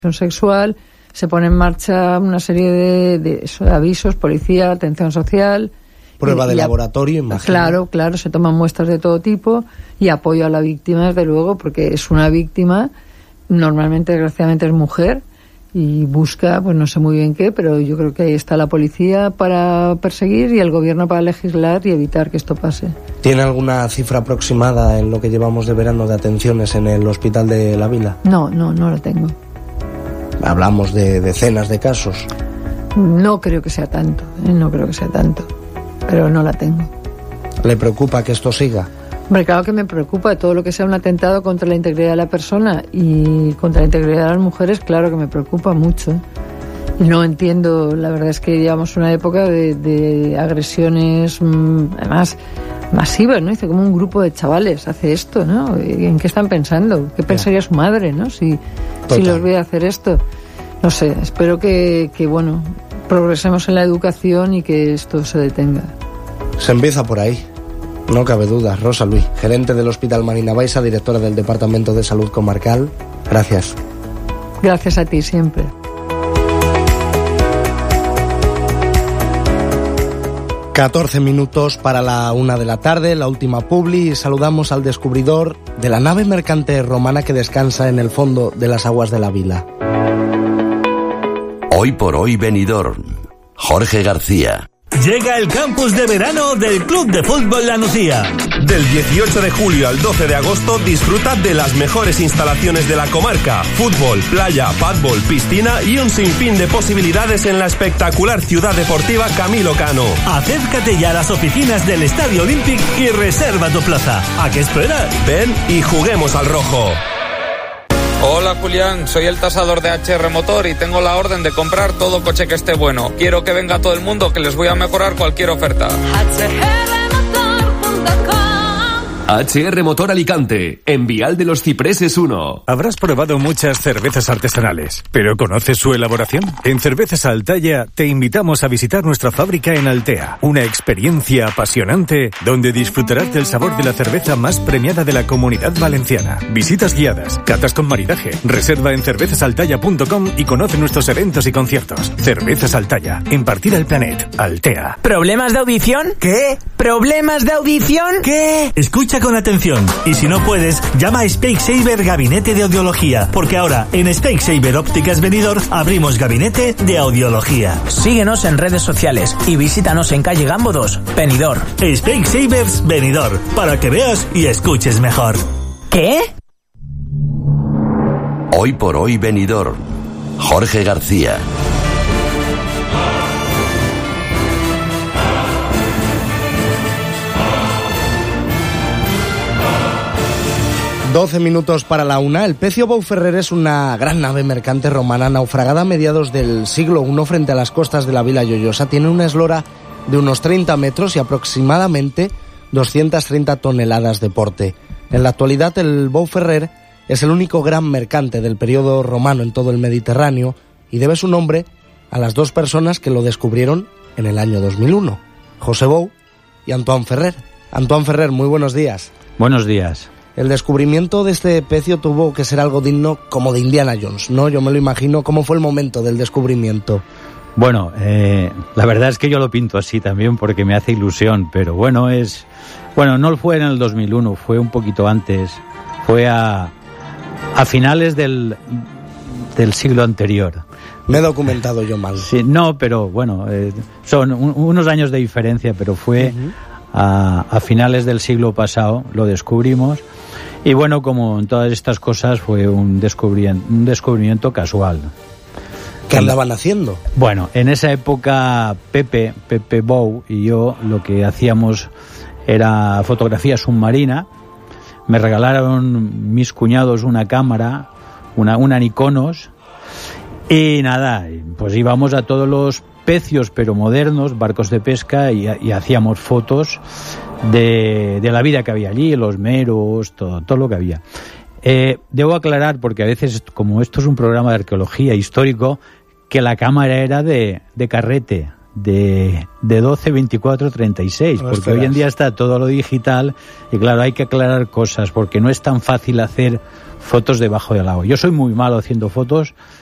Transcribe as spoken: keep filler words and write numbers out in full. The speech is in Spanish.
sexual, se pone en marcha una serie de, de, eso, de avisos, policía, atención social. Prueba y, de y laboratorio, imagino. Claro, claro, se toman muestras de todo tipo y apoyo a la víctima, desde luego, porque es una víctima, normalmente, desgraciadamente, es mujer y busca, pues no sé muy bien qué, pero yo creo que ahí está la policía para perseguir y el gobierno para legislar y evitar que esto pase. ¿Tiene alguna cifra aproximada en lo que llevamos de verano de atenciones en el hospital de La Vila? No, no, no lo tengo. Hablamos de decenas de casos. No creo que sea tanto, ¿eh? no creo que sea tanto, pero no la tengo. ¿Le preocupa que esto siga? Hombre, claro que me preocupa todo lo que sea un atentado contra la integridad de la persona y contra la integridad de las mujeres, claro que me preocupa mucho. Y no entiendo, la verdad es que llevamos una época de, de agresiones, además, masivas, ¿no? Dice, como un grupo de chavales hace esto, ¿no? ¿En qué están pensando? ¿Qué pensaría su madre, ¿no? Si, si los ve hacer esto. No sé, espero que, que, bueno, progresemos en la educación y que esto se detenga. Se empieza por ahí. No cabe duda. Rosa Luis, gerente del Hospital Marina Baixa, directora del Departamento de Salud Comarcal. Gracias. Gracias a ti siempre. catorce minutos para la una de la tarde, la última publi, y saludamos al descubridor de la nave mercante romana que descansa en el fondo de las aguas de la Vila. Hoy por hoy Benidorm. Jorge García. Llega el campus de verano del Club de Fútbol La Nucía. Del dieciocho de julio al doce de agosto disfruta de las mejores instalaciones de la comarca. Fútbol, playa, pádbol, piscina y un sinfín de posibilidades en la espectacular ciudad deportiva Camilo Cano. Acércate ya a las oficinas del Estadio Olímpic y reserva tu plaza. ¿A qué esperas? Ven y juguemos al rojo. Hola Julián, soy el tasador de H R Motor y tengo la orden de comprar todo coche que esté bueno. Quiero que venga todo el mundo, que les voy a mejorar cualquier oferta. H R Motor Alicante, en Vial de los Cipreses uno. Habrás probado muchas cervezas artesanales, ¿pero conoces su elaboración? En Cervezas Altaya te invitamos a visitar nuestra fábrica en Altea. Una experiencia apasionante donde disfrutarás del sabor de la cerveza más premiada de la Comunidad Valenciana. Visitas guiadas, catas con maridaje. Reserva en cervezas altaya punto com y conoce nuestros eventos y conciertos. Cervezas Altaya, en Partida al Planet, Altea. ¿Problemas de audición? ¿Qué? ¿Problemas de audición? ¿Qué? Escucha con atención, y si no puedes, llama a Speaksaver Gabinete de Audiología, porque ahora en Speaksaver Ópticas Benidorm abrimos gabinete de audiología. Síguenos en redes sociales y visítanos en calle Gambo dos, Benidorm. Speaksavers Benidorm, para que veas y escuches mejor. ¿Qué? Hoy por hoy Benidorm. Jorge García. doce minutos para la una. El Pecio Bou Ferrer es una gran nave mercante romana naufragada a mediados del siglo primero frente a las costas de la Vila Lloyosa. Tiene una eslora de unos treinta metros y aproximadamente doscientas treinta toneladas de porte. En la actualidad, el Bou Ferrer es el único gran mercante del periodo romano en todo el Mediterráneo y debe su nombre a las dos personas que lo descubrieron en el año dos mil uno, José Bou y Antoine Ferrer. Antoine Ferrer, muy buenos días. Buenos días. El descubrimiento de este pecio tuvo que ser algo digno como de Indiana Jones, ¿no? Yo me lo imagino. ¿Cómo fue el momento del descubrimiento? Bueno, eh, la verdad es que yo lo pinto así también porque me hace ilusión, pero bueno, es... Bueno, no fue en el dos mil uno, fue un poquito antes. Fue a, a finales del, del siglo anterior. Me he documentado yo mal. Sí, no, pero bueno, eh, son un, unos años de diferencia, pero fue... Uh-huh. A, a finales del siglo pasado lo descubrimos y bueno, como en todas estas cosas fue un descubrimiento, un descubrimiento casual. ¿Qué andaban haciendo? Bueno, en esa época Pepe, Pepe Bou y yo lo que hacíamos era fotografía submarina. Me regalaron mis cuñados una cámara, una, una Nikonos y nada, pues íbamos a todos los pecios pero modernos, barcos de pesca y, y hacíamos fotos de, de la vida que había allí, los meros, todo, todo lo que había. Eh, debo aclarar, porque a veces, como esto es un programa de arqueología histórico, que la cámara era de, de carrete, de, de doce, veinticuatro, treinta y seis, porque Ostras. Hoy en día está todo lo digital y claro, hay que aclarar cosas porque no es tan fácil hacer fotos debajo del agua. Yo soy muy malo haciendo fotos,